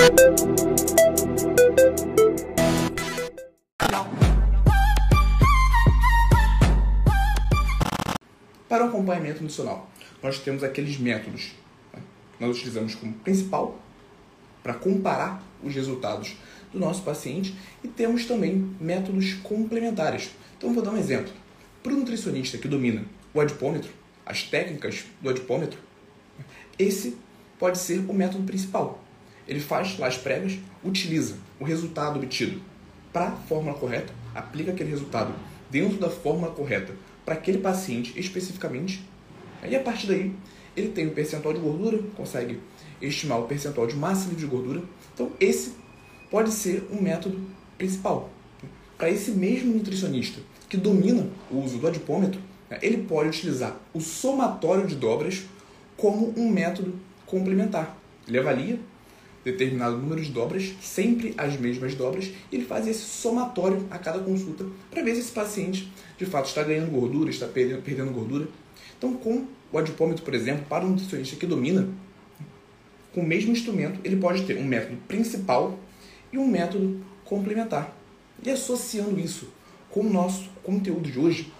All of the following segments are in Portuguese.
Para o acompanhamento nutricional, nós temos aqueles métodos, né, que nós utilizamos como principal para comparar os resultados do nosso paciente, e temos também métodos complementares. Então, vou dar um exemplo. Para o nutricionista que domina o adipômetro, as técnicas do adipômetro, esse pode ser o método principal. Ele faz lá as pregas, utiliza o resultado obtido para a fórmula correta, aplica aquele resultado dentro da fórmula correta para aquele paciente especificamente, e a partir daí ele tem o percentual de gordura, consegue estimar o percentual de massa livre de gordura. Então esse pode ser um método principal. Para esse mesmo nutricionista que domina o uso do adipômetro, ele pode utilizar o somatório de dobras como um método complementar. Ele avalia determinado número de dobras, sempre as mesmas dobras, e ele faz esse somatório a cada consulta para ver se esse paciente de fato está ganhando gordura, está perdendo gordura. Então, com o adipômetro, por exemplo, para um nutricionista que domina, com o mesmo instrumento, ele pode ter um método principal e um método complementar. E associando isso com o nosso conteúdo de hoje,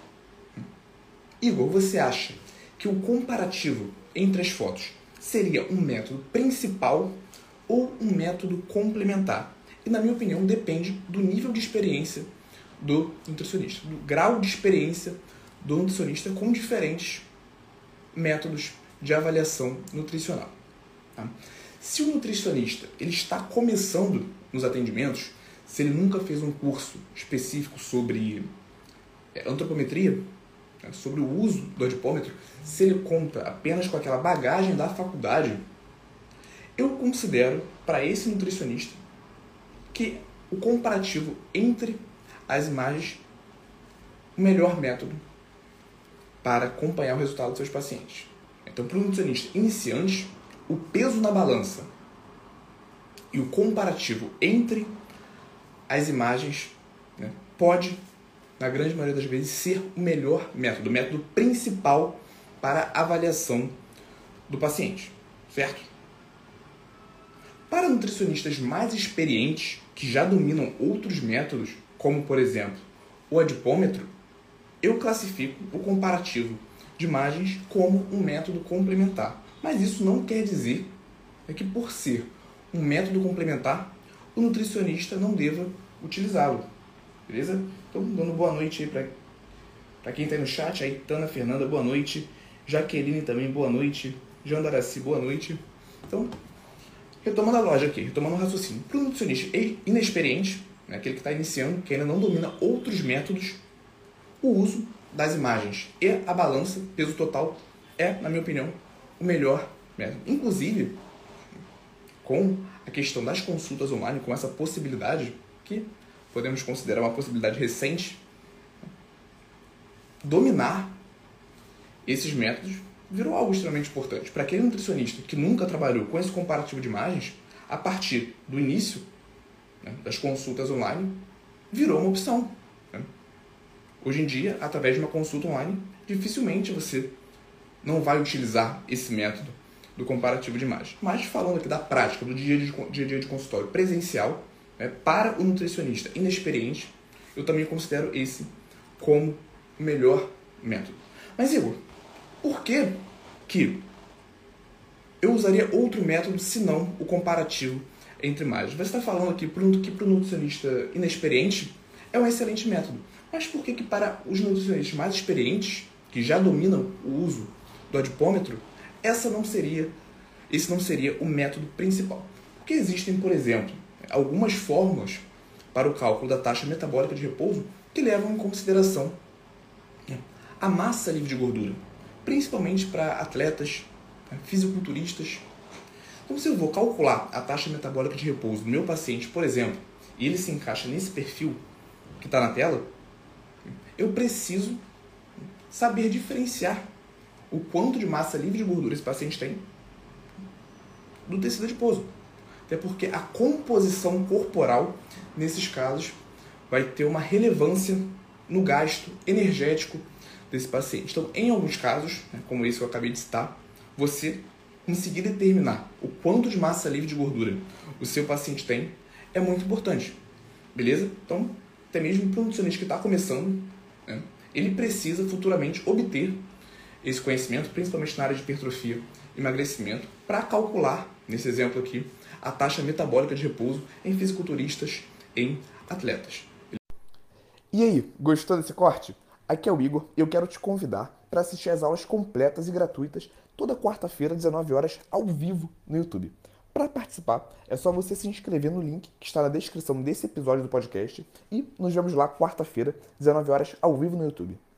Igor, você acha que o comparativo entre as fotos seria um método principal ou um método complementar? E, na minha opinião, depende do nível de experiência do nutricionista, do grau de experiência do nutricionista com diferentes métodos de avaliação nutricional. Tá? Se o nutricionista ele está começando nos atendimentos, se ele nunca fez um curso específico sobre antropometria, sobre o uso do adipômetro, se ele conta apenas com aquela bagagem da faculdade, eu considero para esse nutricionista que o comparativo entre as imagens o melhor método para acompanhar o resultado dos seus pacientes. Então, para o nutricionista iniciante, o peso na balança e o comparativo entre as imagens, né, pode, na grande maioria das vezes, ser o melhor método, o método principal para a avaliação do paciente, certo? Para nutricionistas mais experientes, que já dominam outros métodos, como, por exemplo, o adipômetro, eu classifico o comparativo de imagens como um método complementar. Mas isso não quer dizer que, por ser um método complementar, o nutricionista não deva utilizá-lo. Beleza? Então, dando boa noite aí para quem está aí no chat. Aí, Tana, Fernanda, boa noite. Jaqueline também, boa noite. Jandaraci, boa noite. Então, retomando a loja aqui, retomando o raciocínio. Para o nutricionista inexperiente, né, aquele que está iniciando, que ainda não domina outros métodos, o uso das imagens e a balança, peso total, é, na minha opinião, o melhor método. Inclusive, com a questão das consultas online, com essa possibilidade, que podemos considerar uma possibilidade recente, dominar esses métodos virou algo extremamente importante. Para aquele nutricionista que nunca trabalhou com esse comparativo de imagens, a partir do início, né, das consultas online, virou uma opção. Né? Hoje em dia, através de uma consulta online, dificilmente você não vai utilizar esse método do comparativo de imagem. Mas falando aqui da prática, do dia a dia de consultório presencial, né, para o nutricionista inexperiente, eu também considero esse como o melhor método. Mas, Igor, por que eu usaria outro método senão o comparativo entre imagens? Você está falando aqui que para o nutricionista inexperiente é um excelente método. Mas por que para os nutricionistas mais experientes, que já dominam o uso do adipômetro, esse não seria o método principal? Porque existem, por exemplo, algumas fórmulas para o cálculo da taxa metabólica de repouso que levam em consideração a massa livre de gordura, principalmente para atletas, fisiculturistas. Então, se eu vou calcular a taxa metabólica de repouso do meu paciente, por exemplo, e ele se encaixa nesse perfil que está na tela, eu preciso saber diferenciar o quanto de massa livre de gordura esse paciente tem do tecido adiposo. Até porque a composição corporal, nesses casos, vai ter uma relevância no gasto energético desse paciente. Então, em alguns casos, como esse que eu acabei de citar, você conseguir determinar o quanto de massa livre de gordura o seu paciente tem é muito importante, beleza? Então, até mesmo para um nutricionista que está começando, né, ele precisa futuramente obter esse conhecimento, principalmente na área de hipertrofia e emagrecimento, para calcular, nesse exemplo aqui, a taxa metabólica de repouso em fisiculturistas, em atletas. E aí, gostou desse corte? Aqui é o Igor e eu quero te convidar para assistir às aulas completas e gratuitas toda quarta-feira, 19 horas, ao vivo no YouTube. Para participar, é só você se inscrever no link que está na descrição desse episódio do podcast e nos vemos lá quarta-feira, 19 horas, ao vivo no YouTube.